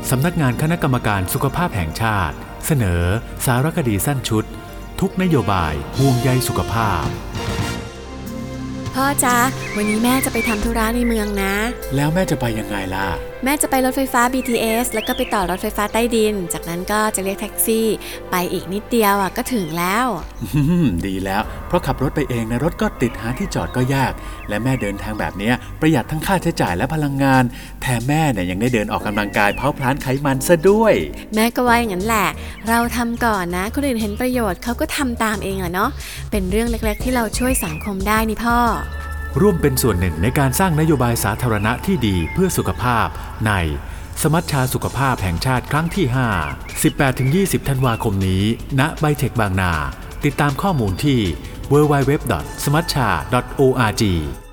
สำนักงานคณะกรรมการสุขภาพแห่งชาติเสนอสารคดีสั้นชุดทุกนโยบายห่วงใยสุขภาพพ่อจ๊ะวันนี้แม่จะไปทำธุระในเมืองนะแล้วแม่จะไปยังไงล่ะแม่จะไปรถไฟฟ้า BTS แล้วก็ไปต่อรถไฟฟ้าใต้ดินจากนั้นก็จะเรียกแท็กซี่ไปอีกนิดเดียวก็ถึงแล้วดีแล้วเพราะขับรถไปเองนะรถก็ติดหาที่จอดก็ยากและแม่เดินทางแบบนี้ประหยัดทั้งค่าใช้จ่ายและพลังงานแถมแม่เนี่ยยังได้เดินออกกำลังกายเผาผลาญไขมันซะด้วยแม่ก็ว่าอย่างนั้นแหละเราทำก่อนนะคนอื่นเห็นประโยชน์เขาก็ทำตามเองเนาะเป็นเรื่องเล็กๆที่เราช่วยสังคมได้นี่พ่อร่วมเป็นส่วนหนึ่งในการสร้างนโยบายสาธารณะที่ดีเพื่อสุขภาพในสมัชชาสุขภาพแห่งชาติครั้งที่ 5 18-20 ธันวาคมนี้ณไบเทคบางนาติดตามข้อมูลที่ www.smatcha.org